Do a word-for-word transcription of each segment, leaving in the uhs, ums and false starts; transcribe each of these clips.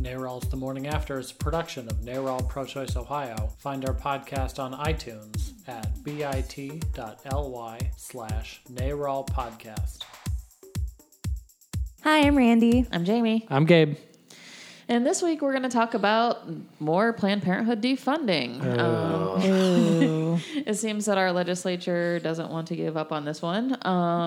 NARAL's The Morning After is a production of NARAL Pro-Choice Ohio. Find our podcast on iTunes at bit.ly slash NARAL Podcast. Hi, I'm Randy. I'm Jamie. I'm Gabe. And this week we're going to talk about more Planned Parenthood defunding. Oh. Um, it seems that our legislature doesn't want to give up on this one.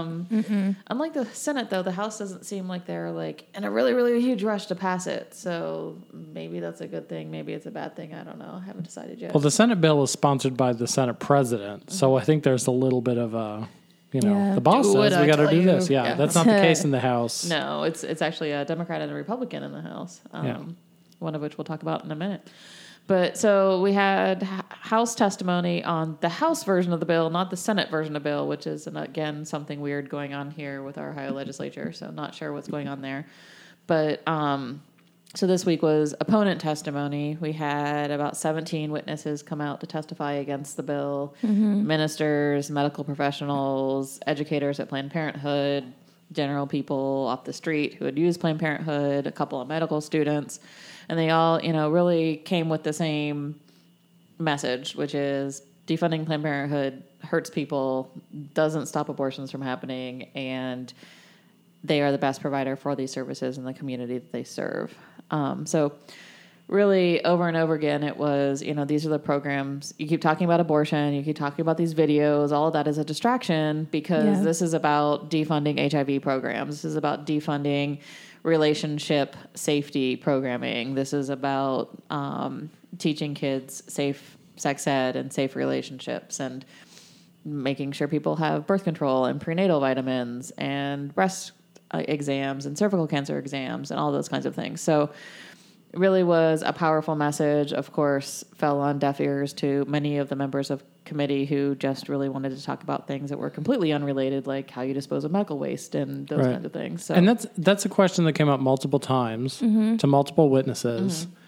Um, unlike the Senate, though, the House doesn't seem like they're like in a really, really huge rush to pass it. So maybe that's a good thing. Maybe it's a bad thing. I don't know. I haven't decided yet. Well, the Senate bill is sponsored by the Senate president, mm-hmm. so I think there's a little bit of a... You know, yeah. the boss do says we got to do you. this. Yeah, yeah, that's not the case in the House. No, it's it's actually a Democrat and a Republican in the House, um, yeah. one of which we'll talk about in a minute. But so we had House testimony on the House version of the bill, not the Senate version of the bill, which is, again, something weird going on here with our Ohio legislature, so not sure what's going on there. But... Um, So this week was opponent testimony. We had about seventeen witnesses come out to testify against the bill. Mm-hmm. Ministers, medical professionals, educators at Planned Parenthood, general people off the street who had used Planned Parenthood, a couple of medical students. And they all, you know, really came with the same message, which is defunding Planned Parenthood hurts people, doesn't stop abortions from happening, and they are the best provider for these services in the community that they serve. Um, so really over and over again, it was, you know, these are the programs. You keep talking about abortion. You keep talking about these videos. All of that is a distraction because yeah. this is about defunding H I V programs. This is about defunding relationship safety programming. This is about um, teaching kids safe sex ed and safe relationships and making sure people have birth control and prenatal vitamins and breast Uh, exams and cervical cancer exams and all those kinds of things. So it really was a powerful message. Of course, fell on deaf ears to many of the members of committee who just really wanted to talk about things that were completely unrelated, like how you dispose of medical waste and those right. kinds of things. So, and that's that's a question that came up multiple times mm-hmm. to multiple witnesses. Mm-hmm.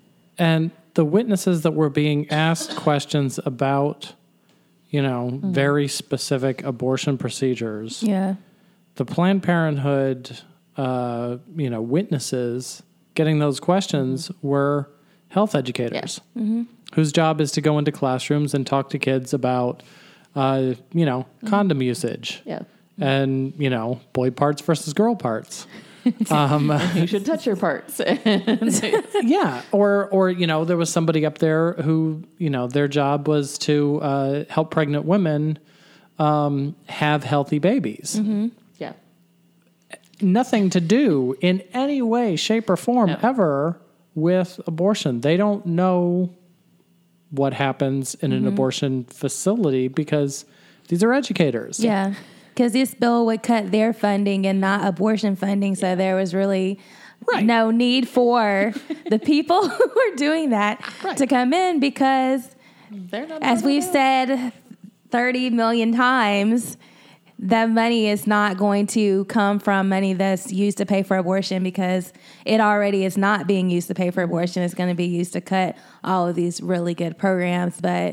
And the witnesses that were being asked questions about, you know, mm-hmm. very specific abortion procedures. Yeah. The Planned Parenthood, uh, you know, witnesses getting those questions were health educators yeah. mm-hmm. whose job is to go into classrooms and talk to kids about, uh, you know, mm-hmm. condom usage yeah. and, you know, boy parts versus girl parts. um, you should touch your parts. yeah. Or, or, you know, there was somebody up there who, you know, their job was to uh, help pregnant women um, have healthy babies. Mm-hmm. Yeah. Nothing to do in any way, shape, or form no. ever with abortion. They don't know what happens in mm-hmm. an abortion facility because these are educators. Yeah, because this bill would cut their funding and not abortion funding, so there was really right. no need for the people who are doing that right. to come in because, They're not as we've said thirty million times, that money is not going to come from money that's used to pay for abortion because it already is not being used to pay for abortion. It's going to be used to cut all of these really good programs. But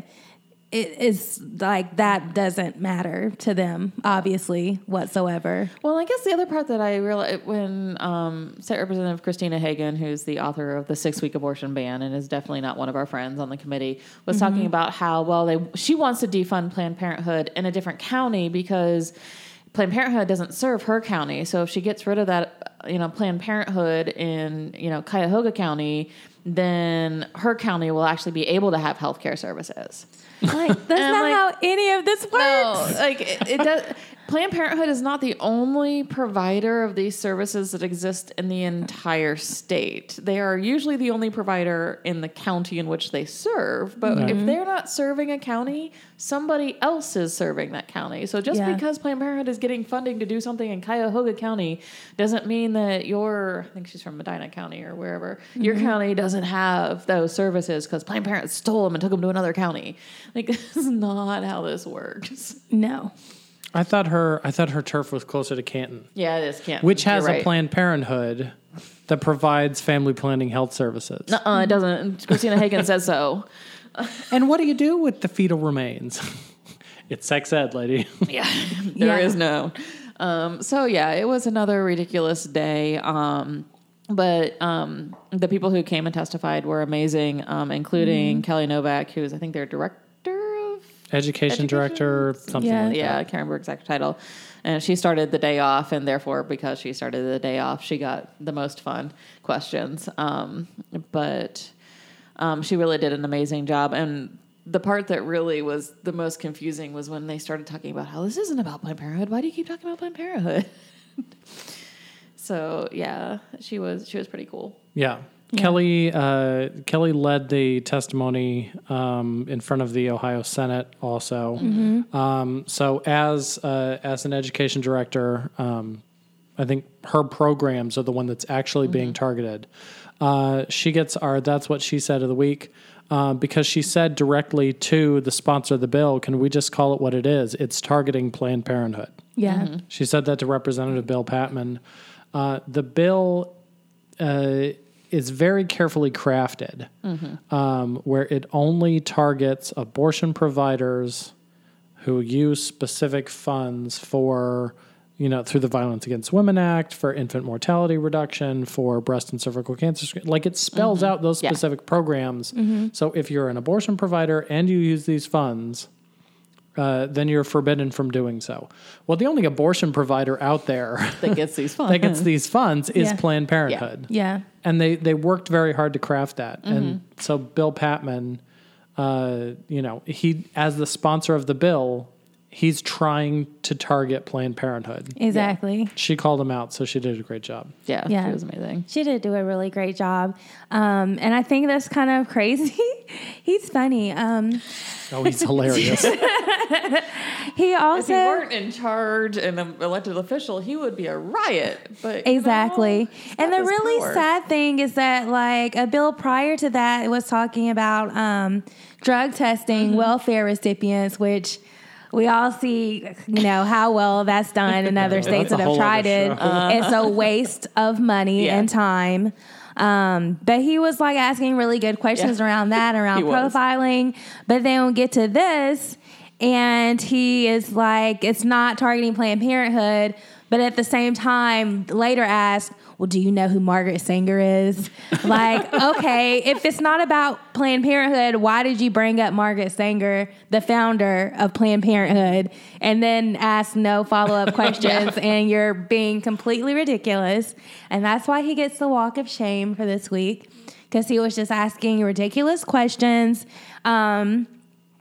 it is like that doesn't matter to them, obviously, whatsoever. Well, I guess the other part that I realized when um, State Representative Christina Hagan, who's the author of the six-week abortion ban and is definitely not one of our friends on the committee, was mm-hmm. talking about how, well, they she wants to defund Planned Parenthood in a different county because Planned Parenthood doesn't serve her county. So if she gets rid of that, you know, Planned Parenthood in, you know, Cuyahoga County, then her county will actually be able to have health care services. Like, that's not like, how any of this works. No, like it, it does. Planned Parenthood is not the only provider of these services that exist in the entire state. They are usually the only provider in the county in which they serve. But mm-hmm. if they're not serving a county, somebody else is serving that county. So just yeah. because Planned Parenthood is getting funding to do something in Cuyahoga County doesn't mean that your, I think she's from Medina County or wherever, mm-hmm. your county doesn't have those services because Planned Parenthood stole them and took them to another county. Like, this is not how this works. No. I thought her I thought her turf was closer to Canton. Yeah, it is Canton. Which has You're right. a Planned Parenthood that provides family planning health services. Uh-uh, it doesn't. Christina Hagan says so. And what do you do with the fetal remains? It's sex ed, lady. Yeah, there yeah. is no. Um, so, yeah, it was another ridiculous day. Um, but um, the people who came and testified were amazing, um, including mm-hmm. Kelly Novak, who is, I think, their director of education, education? director, something yeah. like yeah, that. Yeah, I can't remember exact title. And she started the day off, and therefore, because she started the day off, she got the most fun questions. Um, but um, she really did an amazing job. And the part that really was the most confusing was when they started talking about how this isn't about Planned Parenthood. Why do you keep talking about Planned Parenthood? So yeah, she was she was pretty cool. Yeah. Yeah. Kelly uh, Kelly led the testimony um, in front of the Ohio Senate also. Mm-hmm. Um, so as uh, as an education director, um, I think her programs are the one that's actually mm-hmm. being targeted. Uh, she gets our That's What She Said of the week uh, because she said directly to the sponsor of the bill, can we just call it what it is? It's targeting Planned Parenthood. Yeah. Mm-hmm. She said that to Representative Bill Patman. Uh, the bill... Uh, is very carefully crafted, mm-hmm. um, where it only targets abortion providers who use specific funds for, you know, through the Violence Against Women Act, for infant mortality reduction, for breast and cervical cancer screening. Like, it spells mm-hmm. out those yeah. specific programs. Mm-hmm. So if you're an abortion provider and you use these funds, Uh, then you're forbidden from doing so. Well, the only abortion provider out there that gets these funds, that gets these funds is yeah. Planned Parenthood. Yeah. yeah. And they, they worked very hard to craft that. Mm-hmm. And so Bill Patman, uh, you know, he, as the sponsor of the bill, he's trying to target Planned Parenthood. Exactly. Yeah. She called him out, so she did a great job. Yeah, yeah. she was amazing. She did do a really great job. Um, and I think that's kind of crazy. He's funny. Um, oh, he's hilarious. He also... If he weren't in charge and an elected official, he would be a riot. But Exactly. You know, and the really power. sad thing is that, like, a bill prior to that was talking about um, drug testing mm-hmm. welfare recipients, which... We all see, you know, how well that's done in other states that have tried it. Uh, it's a waste of money yeah. and time. Um, but he was like asking really good questions yeah. around that, around profiling. But then we get to this, and he is like, it's not targeting Planned Parenthood, but at the same time later asked, well, do you know who Margaret Sanger is? Like, okay, if it's not about Planned Parenthood, why did you bring up Margaret Sanger, the founder of Planned Parenthood, and then ask no follow-up questions, yeah. and you're being completely ridiculous. And that's why he gets the walk of shame for this week, because he was just asking ridiculous questions. Um,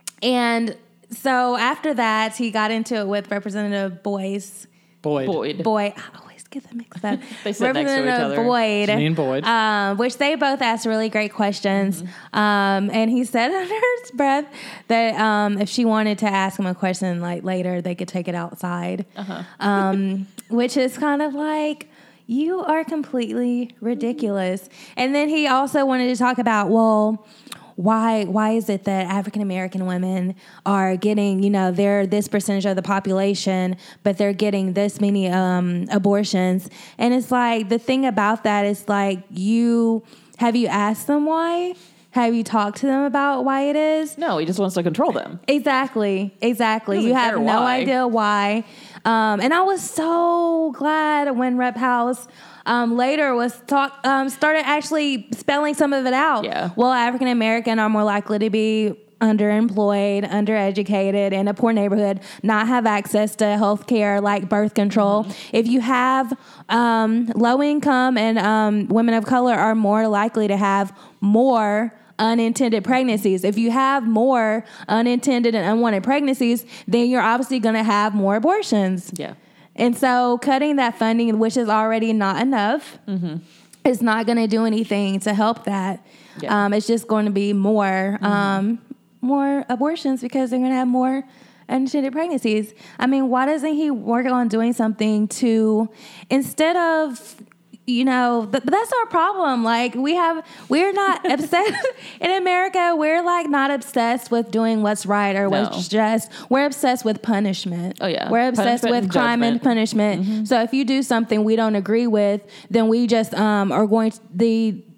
and so after that, he got into it with Representative Boyce. Boyd. Boyd. Boyd. Get them mixed up. They sit next to each other. Boyd, Janine Boyd. Um, which they both asked really great questions. Mm-hmm. Um, and he said under his breath that um, if she wanted to ask him a question like later, they could take it outside. Uh-huh. Um, which is kind of like, you are completely ridiculous. And then he also wanted to talk about, well, Why why is it that African American women are getting, you know, they're this percentage of the population, but they're getting this many um, abortions? And it's like, the thing about that is like, you, have you asked them why? Have you talked to them about why it is? No, he just wants to control them. Exactly, exactly. You have no why. idea why. Um, and I was so glad when Rep House Um, later was talk um, started actually spelling some of it out. Yeah. Well, African American are more likely to be underemployed, undereducated, in a poor neighborhood, not have access to health care like birth control. Mm-hmm. If you have um, low income and um, women of color are more likely to have more unintended pregnancies. If you have more unintended and unwanted pregnancies, then you're obviously going to have more abortions. Yeah. And so cutting that funding, which is already not enough, mm-hmm. is not going to do anything to help that. Yeah. Um, it's just going to be more, mm-hmm. um, more abortions because they're going to have more unintended pregnancies. I mean, why doesn't he work on doing something to, instead of, you know, but, but that's our problem. Like, we have, we're not obsessed in America. We're like not obsessed with doing what's right or what's No. just. We're obsessed with punishment. Oh yeah, we're obsessed punishment with and crime judgment. and punishment. Mm-hmm. So if you do something we don't agree with, then we just um are going to, the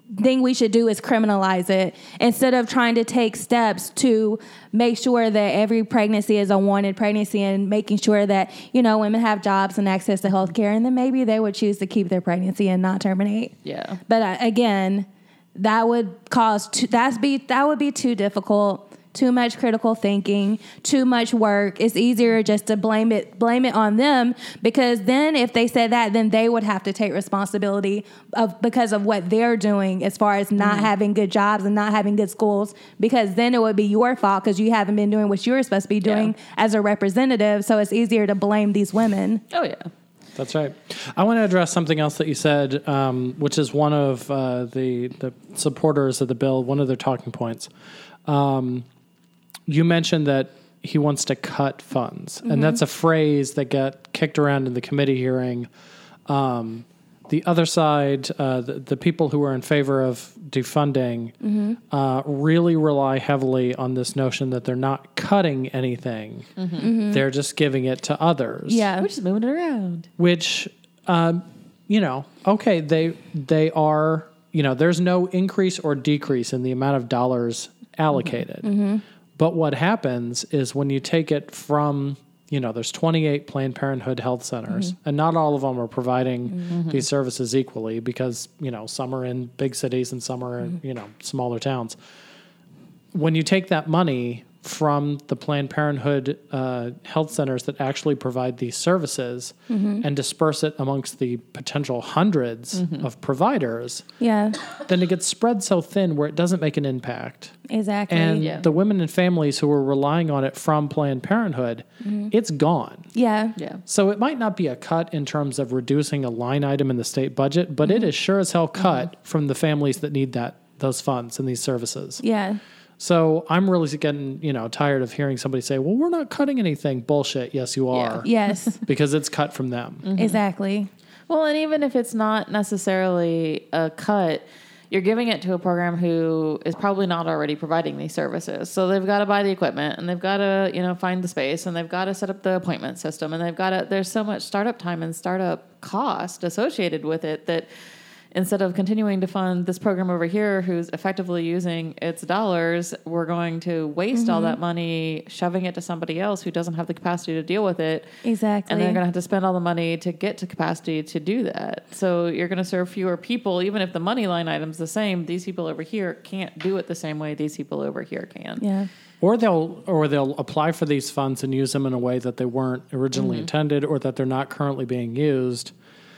thing we should do is criminalize it instead of trying to take steps to make sure that every pregnancy is a wanted pregnancy and making sure that, you know, women have jobs and access to health care, and then maybe they would choose to keep their pregnancy and not terminate. Yeah. But uh, again, that would cause too, that's be that would be too difficult. Too much critical thinking, too much work. It's easier just to blame it blame it on them, because then if they said that, then they would have to take responsibility of because of what they're doing as far as not mm-hmm. having good jobs and not having good schools, because then it would be your fault because you haven't been doing what you're supposed to be doing yeah. as a representative. So it's easier to blame these women. Oh, yeah. That's right. I want to address something else that you said, um, which is one of uh, the, the supporters of the bill, one of their talking points. Um, You mentioned that he wants to cut funds, mm-hmm. and that's a phrase that got kicked around in the committee hearing. Um, the other side, uh, the, the people who are in favor of defunding, mm-hmm. uh, really rely heavily on this notion that they're not cutting anything. Mm-hmm. Mm-hmm. They're just giving it to others. Yeah. We're just moving it around. Which, um, you know, okay, they they are, you know, there's no increase or decrease in the amount of dollars allocated. Mm-hmm. But what happens is when you take it from, you know, there's twenty-eight Planned Parenthood health centers, mm-hmm. and not all of them are providing mm-hmm. these services equally because, you know, some are in big cities and some are in, mm-hmm. you know, smaller towns. When you take that money from the Planned Parenthood uh, health centers that actually provide these services mm-hmm. and disperse it amongst the potential hundreds mm-hmm. of providers, yeah, then it gets spread so thin where it doesn't make an impact. Exactly. And yeah. the women and families who are relying on it from Planned Parenthood, mm-hmm. it's gone. Yeah. Yeah. So it might not be a cut in terms of reducing a line item in the state budget, but mm-hmm. it is sure as hell cut mm-hmm. from the families that need that those funds and these services. Yeah. So I'm really getting, you know, tired of hearing somebody say, well, we're not cutting anything. Bullshit. Yes, you are. Yeah. Yes. Because it's cut from them. Mm-hmm. Exactly. Well, and even if it's not necessarily a cut, you're giving it to a program who is probably not already providing these services. So they've got to buy the equipment and they've got to, you know, find the space and they've got to set up the appointment system and they've got to, there's so much startup time and startup cost associated with it that instead of continuing to fund this program over here who's effectively using its dollars, we're going to waste mm-hmm. all that money shoving it to somebody else who doesn't have the capacity to deal with it. Exactly. And they're going to have to spend all the money to get to capacity to do that. So you're going to serve fewer people. Even if the money line item's the same, these people over here can't do it the same way these people over here can. Yeah. Or they'll or they'll apply for these funds and use them in a way that they weren't originally mm-hmm. intended or that they're not currently being used.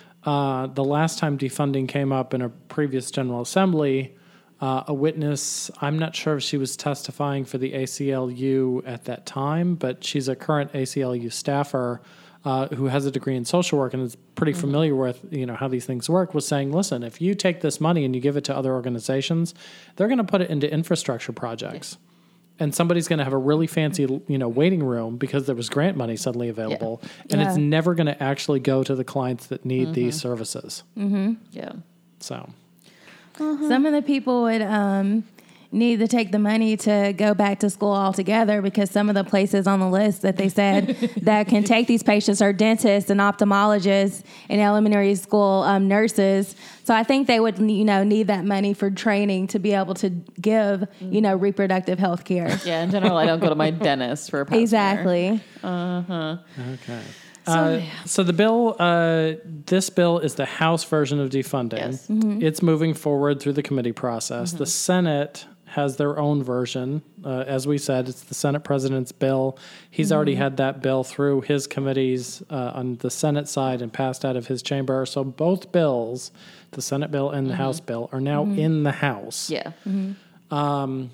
Uh, the last time defunding came up in a previous General Assembly, uh, a witness, I'm not sure if she was testifying for the A C L U at that time, but she's a current A C L U staffer uh, who has a degree in social work and is pretty mm-hmm. familiar with, you know, how these things work, was saying, listen, if you take this money and you give it to other organizations, they're going to put it into infrastructure projects. Yeah. And somebody's going to have a really fancy, you know, waiting room because there was grant money suddenly available, yeah. and yeah. it's never going to actually go to the clients that need mm-hmm. these services. Mm-hmm. Yeah. So, uh-huh. some of the people would um, need to take the money to go back to school altogether because some of the places on the list that they said that can take these patients are dentists and ophthalmologists and elementary school um, nurses. So I think they would, you know, need that money for training to be able to give, you know, reproductive health care. Yeah, in general, I don't go to my dentist for a pap Exactly. Uh-huh. Okay. So, uh, yeah. so the bill, uh, this bill is the House version of defunding. Yes. Mm-hmm. It's moving forward through the committee process. Mm-hmm. The Senate has their own version. Uh, as we said, it's the Senate president's bill. He's mm-hmm. already had that bill through his committees uh, on the Senate side and passed out of his chamber. So both bills, the Senate bill and the mm-hmm. House bill, are now mm-hmm. in the House. Yeah. Mm-hmm. Um,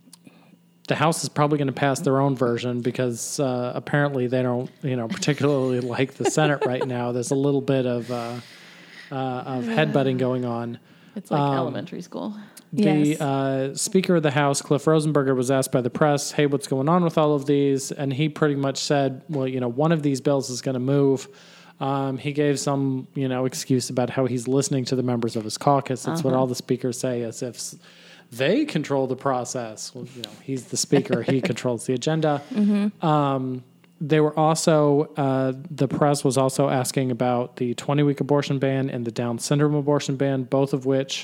the House is probably going to pass their own version because uh, apparently they don't, you know, particularly like the Senate right now. There's a little bit of uh, uh, of headbutting going on. It's like um, elementary school. The Yes. uh, Speaker of the House, Cliff Rosenberger, was asked by the press, hey, what's going on with all of these? And he pretty much said, well, you know, one of these bills is going to move. Um, he gave some, you know, excuse about how he's listening to the members of his caucus. That's uh-huh. what all the speakers say, as if they control the process. Well, you know, he's the speaker. He controls the agenda. Mm-hmm. Um, they were also, uh, the press was also asking about the twenty-week abortion ban and the Down syndrome abortion ban, both of which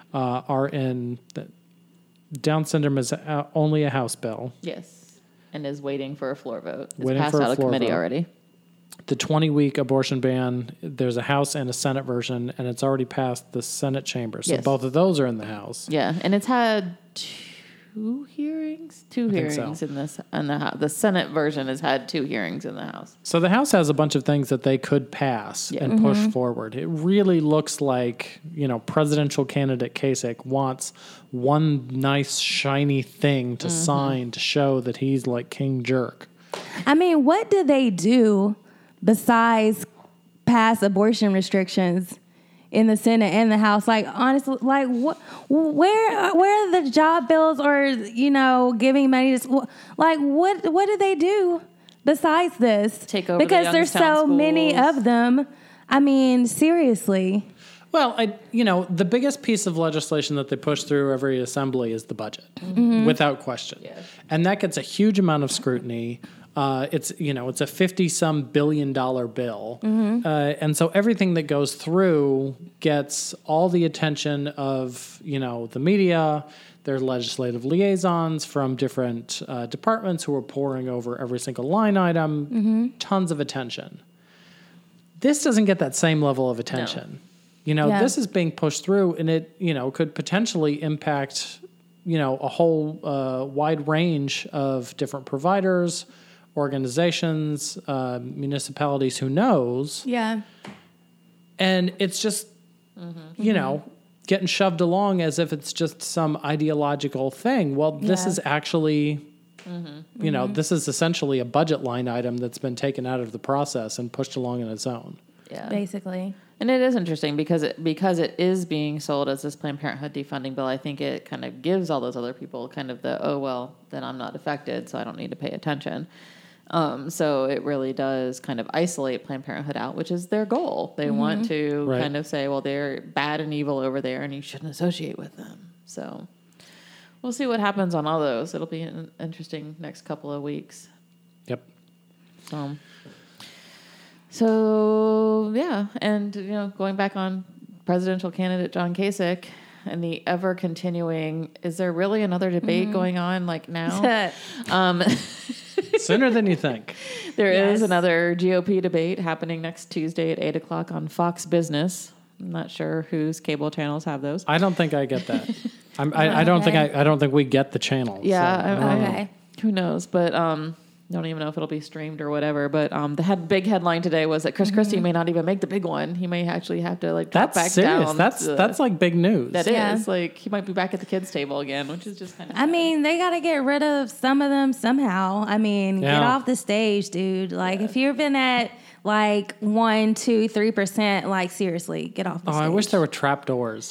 uh, are in. The, Down syndrome is uh, only a House bill. Yes, and is waiting for a floor vote. It's Waiting passed for a out of floor committee vote. already. The twenty-week abortion ban, there's a House and a Senate version, and it's already passed the Senate chamber. So Yes. both of those are in the House. Yeah, and it's had two hearings, two think hearings so. in this, and the Hou- the Senate version has had two hearings in the House. So the House has a bunch of things that they could pass Yeah. and push forward. It really looks like, you know, presidential candidate Kasich wants one nice shiny thing to sign to show that he's like King Jerk. I mean, what do they do besides pass abortion restrictions in the Senate and the House? Like, honestly, like, what, where, where are the job bills or, you know, giving money to, like, what, what do they do besides this? Take over the because there's so Youngstown many schools. of them. I mean, seriously. Well, I, you know, the biggest piece of legislation that they push through every assembly is the budget, without question. Yeah. And that gets a huge amount of scrutiny. Uh, it's, you know, it's a fifty-some billion dollar bill. Uh, and so everything that goes through gets all the attention of, you know, the media. There's legislative liaisons from different uh, departments who are poring over every single line item. Tons of attention. This doesn't get that same level of attention. You know, Yeah. this is being pushed through, and it, you know, could potentially impact, you know, a whole uh, wide range of different providers, organizations, uh, municipalities, who knows? Yeah. And it's just, you know, getting shoved along as if it's just some ideological thing. Well, this Yeah. is actually, you know, this is essentially a budget line item that's been taken out of the process and pushed along on its own. Yeah, Basically. and it is interesting because it because it is being sold as this Planned Parenthood defunding bill. I think it kind of gives all those other people kind of the, oh well, then I'm not affected, so I don't need to pay attention. Um, so it really does kind of isolate Planned Parenthood out, which is their goal. They want to Right. kind of say, well, they're bad and evil over there, and you shouldn't associate with them. So we'll see what happens on all those. It'll be an interesting next couple of weeks. Yep. So, so yeah, and you know, going back on presidential candidate John Kasich and the ever continuing, is there really another debate going on like now? um, Sooner than you think. there is Yes. another G O P debate happening next Tuesday at eight o'clock on Fox Business. I'm not sure whose cable channels have those. I don't think I get that. I'm, I, I don't think I, I don't think we get the channel. Yeah, so, I- I don't know. Okay. Who knows? But um, don't even know if it'll be streamed or whatever. But um, the head, big headline today was that Chris Christie may not even make the big one. He may actually have to like drop That's back serious. down. That's to- that's like big news. that Yeah. is like he might be back at the kids' table again, which is just kind of. I mean, they got to get rid of some of them somehow. I mean, get Yeah. off the stage, dude. Like, if you've been at like one, two, three percent, like seriously, get off the Oh, stage. I wish there were trapdoors.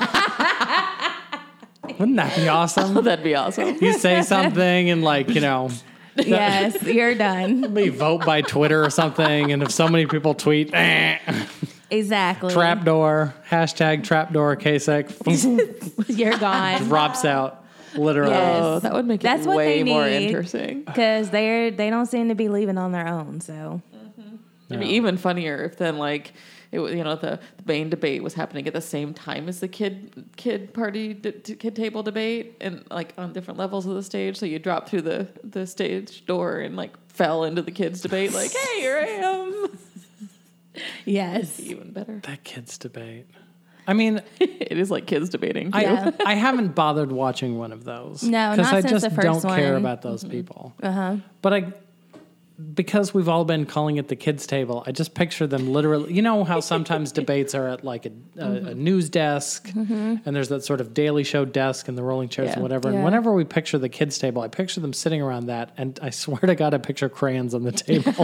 Wouldn't that be awesome? that'd be awesome. You say something and like, you know, Yes, you're done. we vote by Twitter or something, and if so many people tweet, eh, Exactly. trapdoor, hashtag trapdoor Kasich, You're gone. drops out, literally. Yes. Oh, that would make That's it what way they more need. interesting. Because they're they don't seem to be leaving on their own. So It'd be even funnier if then like it was, you know, the, the main debate was happening at the same time as the kid kid party d- d- kid table debate, and like on different levels of the stage. So you drop through the the stage door and like fell into the kids debate. Like, hey, here I am. yes, Even better. That kids debate. I mean, It is like kids debating. Too. I Yeah. I haven't bothered watching one of those. No, because not I since just the first don't care one. about those people. uh huh. But I, because we've all been calling it the kids' table, I just picture them literally. You know how sometimes debates are at like a, a, Mm-hmm. a news desk, and there's that sort of Daily Show desk and the rolling chairs Yeah. and whatever. Yeah. And whenever we picture the kids' table, I picture them sitting around that, and I swear to God, I picture crayons on the table.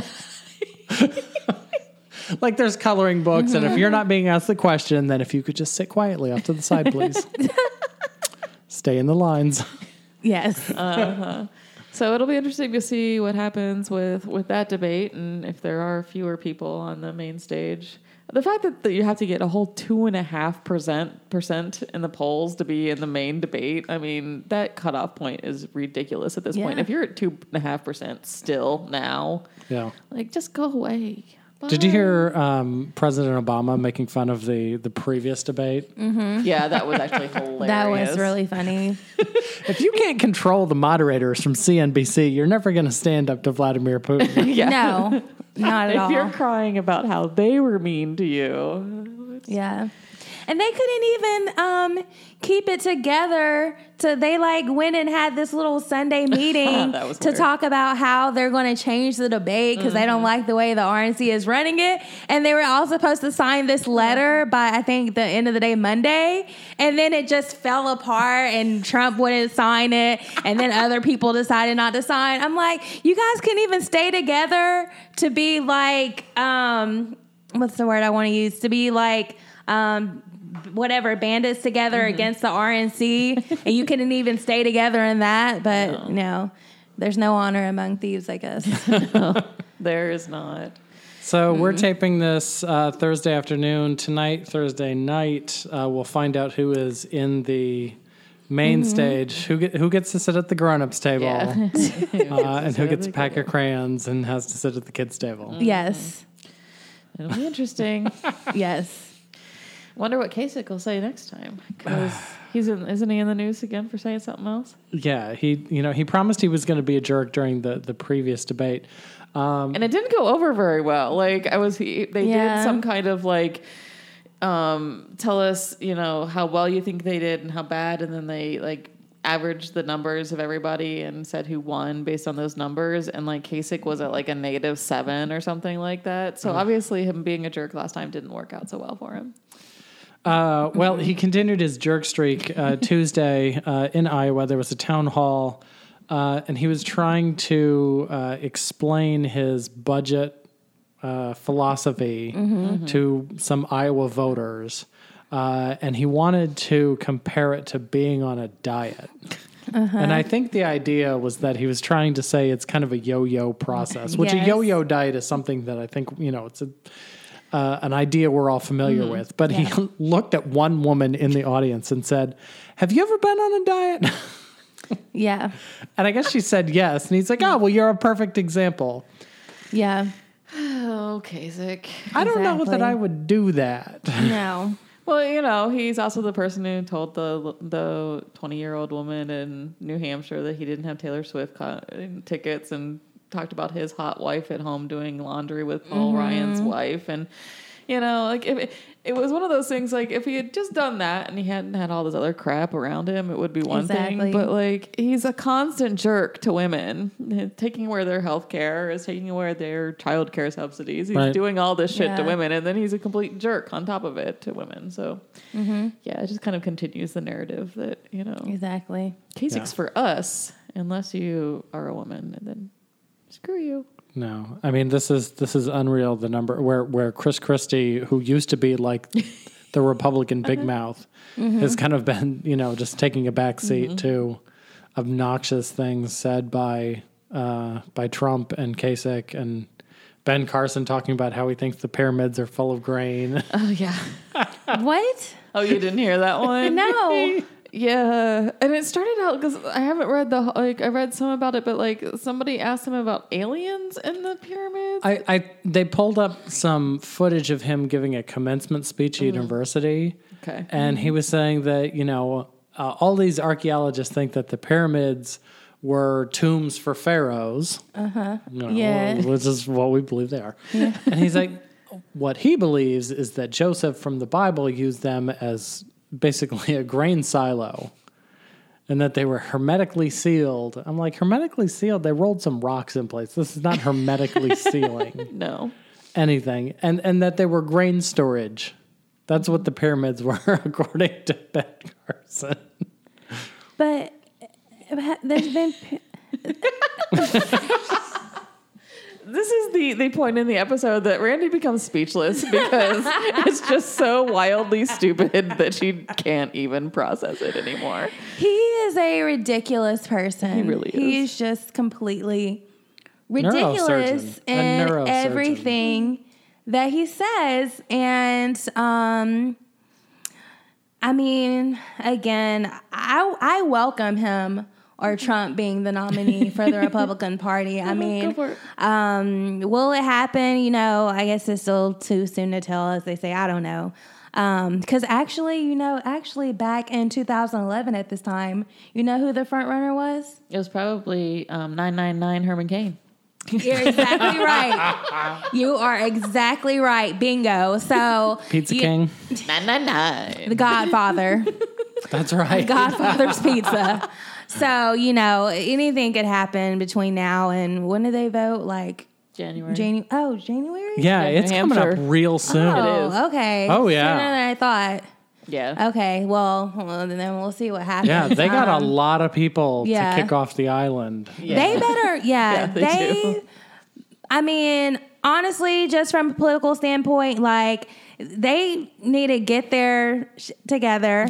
Like there's coloring books, and if you're not being asked the question, then if you could just sit quietly off to the side, please. Stay in the lines. Yes. So it'll be interesting to see what happens with, with that debate, and if there are fewer people on the main stage. The fact that, that you have to get a whole two and a half percent percent in the polls to be in the main debate, I mean, that cutoff point is ridiculous at this point. Yeah. If you're at two and a half percent still now, Yeah. like just go away. Did you hear um, President Obama making fun of the, the previous debate? Mm-hmm. Yeah, that was actually hilarious. That was really funny. If you can't control the moderators from C N B C, you're never going to stand up to Vladimir Putin. Yeah. No, not at if all. you're crying about how they were mean to you. Yeah. And they couldn't even um, keep it together. To they like went and had this little Sunday meeting That was to weird. talk about how they're going to change the debate because mm-hmm. they don't like the way the R N C is running it. And they were all supposed to sign this letter by I think the end of the day Monday, and then it just fell apart. And Trump wouldn't sign it, and then other people decided not to sign. I'm like, you guys can even stay together to be like, um, what's the word I want to use? To be like. Um, whatever, bandits together mm-hmm. against the R N C, and you couldn't even stay together in that. But no, no there's no honor among thieves, I guess. No, there is not. So mm-hmm. we're taping this uh, Thursday afternoon. Tonight, Thursday night, uh, we'll find out who is in the main mm-hmm. stage, who get, who gets to sit at the grown-ups table, yeah. uh, and who gets a pack of crayons and has to sit at the kids' table. Mm-hmm. Yes. It'll be interesting. Yes. Wonder what Kasich will say next time, because he's in, isn't he in the news again for saying something else? Yeah, he you know he promised he was going to be a jerk during the, the previous debate, um, and it didn't go over very well. Like I was, he, they yeah. did some kind of like, um, tell us you know how well you think they did and how bad, and then they like averaged the numbers of everybody and said who won based on those numbers, and like Kasich was at like a negative seven or something like that. So mm. obviously, him being a jerk last time didn't work out so well for him. Uh, well, he continued his jerk streak uh, Tuesday uh, in Iowa. There was a town hall, uh, and he was trying to uh, explain his budget uh, philosophy mm-hmm. to some Iowa voters, uh, and he wanted to compare it to being on a diet. Uh-huh. And I think the idea was that he was trying to say it's kind of a yo-yo process, which yes. a yo-yo diet is something that I think, you know, it's a... Uh, an idea we're all familiar mm, with. But yeah. he looked at one woman in the audience and said, have you ever been on a diet? Yeah. And I guess she said yes. And he's like, oh, well, you're a perfect example. Yeah. Oh, Kasich. I don't exactly. know that I would do that. No. Well, you know, he's also the person who told the the twenty-year-old woman in New Hampshire that he didn't have Taylor Swift co- tickets and talked about his hot wife at home doing laundry with Paul mm-hmm. Ryan's wife. And, you know, like if it, it was one of those things, like if he had just done that and he hadn't had all this other crap around him, it would be one exactly. thing. But like, he's a constant jerk to women, taking away their health care, is taking away their child care subsidies. He's right. doing all this shit yeah. to women. And then he's a complete jerk on top of it to women. So mm-hmm. yeah, it just kind of continues the narrative that, you know, exactly. Kasich's yeah. for us, unless you are a woman, and then screw you. No, I mean this is this is unreal. The number where where Chris Christie, who used to be like the Republican big mouth, mm-hmm. has kind of been you know just taking a back seat mm-hmm. to obnoxious things said by uh, by Trump and Kasich, and Ben Carson talking about how he thinks the pyramids are full of grain. Oh yeah. What? Oh, you didn't hear that one? No. Yeah, and it started out because I haven't read the like I read some about it, but like somebody asked him about aliens in the pyramids. I, I they pulled up some footage of him giving a commencement speech at mm-hmm. university. Okay, and mm-hmm. he was saying that you know uh, all these archaeologists think that the pyramids were tombs for pharaohs. Uh huh. You know, yeah, which is what we believe they are. Yeah. And he's like, what he believes is that Joseph from the Bible used them as basically a grain silo, and that they were hermetically sealed. I'm like, hermetically sealed? They rolled some rocks in place. This is not hermetically sealing no anything. And and that they were grain storage. That's what the pyramids were, according to Ben Carson. But there's been... This is the, the point in the episode that Randy becomes speechless because it's just so wildly stupid that she can't even process it anymore. He is a ridiculous person. He really is. He's just completely ridiculous in everything that he says. And, um, I mean, again, I, I welcome him or Trump being the nominee for the Republican Party. I mean, um, will it happen? You know, I guess it's still too soon to tell, as they say. I don't know. Because um, actually, you know, actually back in two thousand eleven at this time, you know who the front runner was? It was probably um, nine nine nine Herman Cain. You're exactly right. You are exactly right. Bingo. So Pizza you, King. nine nine nine. The Godfather. That's right. Godfather's Pizza. So, you know, anything could happen between now and when do they vote? Like January. Janu- oh, January? Yeah, Yeah, it's New coming up Hampshire. real soon. Oh, is. okay. Oh, yeah. Sooner than I thought. Yeah. Okay, well, well, then we'll see what happens. Yeah, they got Um, a lot of people yeah. to kick off the island. Yeah. They better, yeah, Yeah, they they, do. I mean, honestly, just from a political standpoint, like, they need to get their sh- together.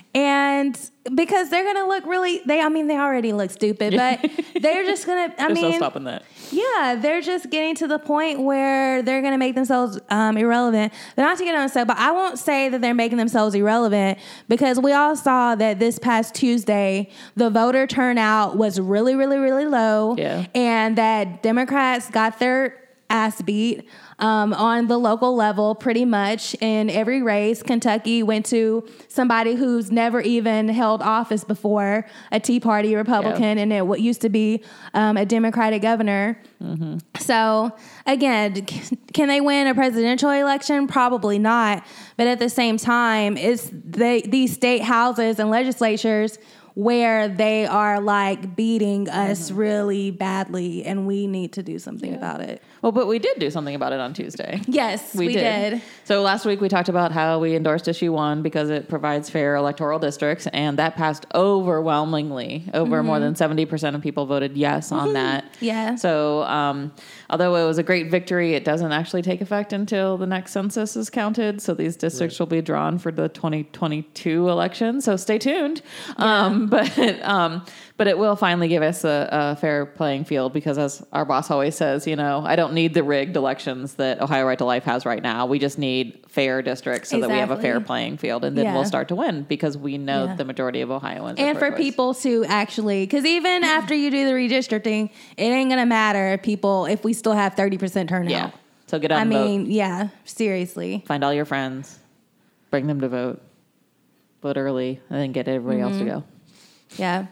And because they're going to look really, they, I mean, they already look stupid, but they're just going to, I There's mean, no stopping that. yeah, they're just getting to the point where they're going to make themselves um, irrelevant. But not to get on so, but I won't say that they're making themselves irrelevant because we all saw that this past Tuesday, the voter turnout was really, really, really low. Yeah. And that Democrats got their ass beat um, on the local level pretty much in every race. Kentucky went to somebody who's never even held office before, a Tea Party Republican, Yeah. and it what used to be um, a Democratic governor. Mm-hmm. So again, can they win a presidential election? Probably not. But at the same time, it's they, these state houses and legislatures where they are like beating us mm-hmm. really badly, and we need to do something yeah. about it. Well, but we did do something about it on Tuesday. Yes, we, we did. did. So last week we talked about how we endorsed issue one because it provides fair electoral districts, and that passed overwhelmingly. Over mm-hmm. more than seventy percent of people voted yes on mm-hmm. that. Yeah. So um, although it was a great victory, it doesn't actually take effect until the next census is counted. So these districts right. will be drawn for the twenty twenty-two election. So stay tuned. Yeah. Um, but um, but it will finally give us a, a fair playing field because, as our boss always says, you know, I don't need the rigged elections that Ohio Right to Life has right now. We just need fair districts so exactly. that we have a fair playing field, and then yeah. we'll start to win because we know yeah. the majority of Ohioans. And for people to actually, because even after you do the redistricting, it ain't gonna matter if people if we still have thirty percent turnout. Yeah. So get out I and mean, vote. yeah, seriously. Find all your friends, bring them to vote, vote early, and then get everybody mm-hmm. else to go. Yeah.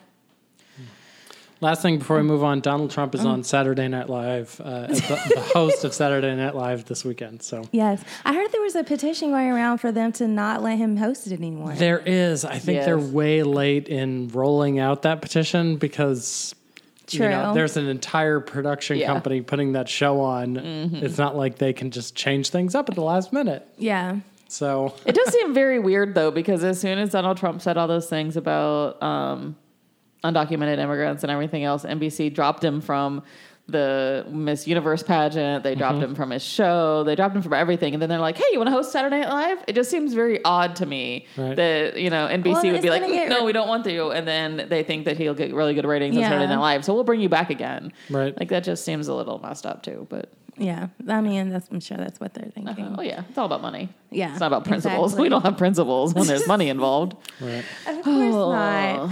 Last thing before we move on, Donald Trump is on Saturday Night Live, uh, as the, the host of Saturday Night Live this weekend. So yes, I heard there was a petition going around for them to not let him host it anymore. There is. I think yes. they're way late in rolling out that petition because True. You know, there's an entire production yeah. company putting that show on. Mm-hmm. It's not like they can just change things up at the last minute. Yeah. So it does seem very weird though, because as soon as Donald Trump said all those things about um, undocumented immigrants and everything else, N B C dropped him from the Miss Universe pageant. They dropped mm-hmm. him from his show. They dropped him from everything. And then they're like, hey, you want to host Saturday Night Live? It just seems very odd to me right. that, you know, N B C well, would be like, mm, no, we don't want to. And then they think that he'll get really good ratings yeah. on Saturday Night Live. So we'll bring you back again. Right. Like that just seems a little messed up too, but. Yeah. I mean, that's, I'm sure that's what they're thinking. Uh-huh. Oh yeah. It's all about money. Yeah. It's not about principles. Exactly. We don't have principles when there's money involved. Right. Of course oh. not.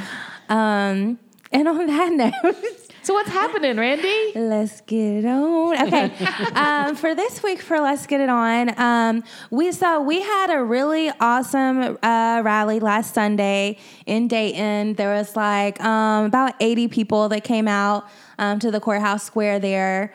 Um, and on that note, so what's happening, Randy? Let's get it on. Okay. um, for this week, for Let's Get It On, um, we so we had a really awesome uh, rally last Sunday in Dayton. There was like um, about eighty people that came out um, to the courthouse square there.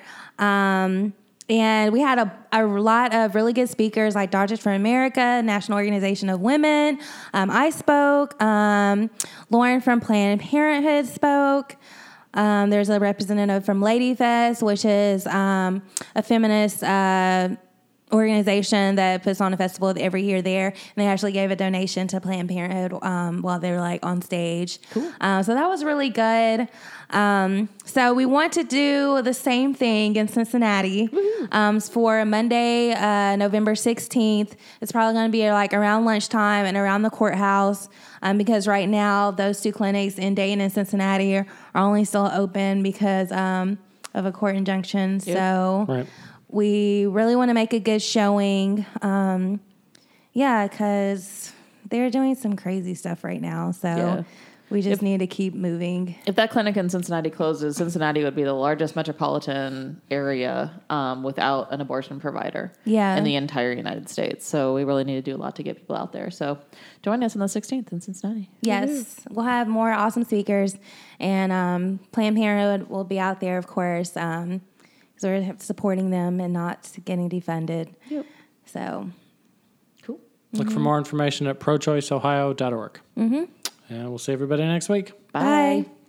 Um, and we had a, a lot of really good speakers like Doctors for America, National Organization of Women. Um, I spoke. Um, Lauren from Planned Parenthood spoke. Um, there's a representative from Lady Fest, which is um, a feminist uh, organization that puts on a festival every year there. And they actually gave a donation to Planned Parenthood um, while they were like on stage. Cool. Uh, so that was really good. Um, so we want to do the same thing in Cincinnati um, for Monday, uh, November sixteenth. It's probably going to be like around lunchtime and around the courthouse um, because right now those two clinics in Dayton and Cincinnati are, are only still open because um, of a court injunction. Yep. So right. we really want to make a good showing. Um, yeah, because they're doing some crazy stuff right now. So. Yeah. We just If- need to keep moving. If that clinic in Cincinnati closes, Cincinnati would be the largest metropolitan area um, without an abortion provider Yeah. in the entire United States. So we really need to do a lot to get people out there. So join us on the sixteenth in Cincinnati. Yes, we'll have more awesome speakers, and um, Planned Parenthood will be out there, of course, because we're supporting them and not getting defunded. Yep. So, Cool. Look Mm-hmm. for more information at pro choice ohio dot org. Mm-hmm. And we'll see everybody next week. Bye. bye.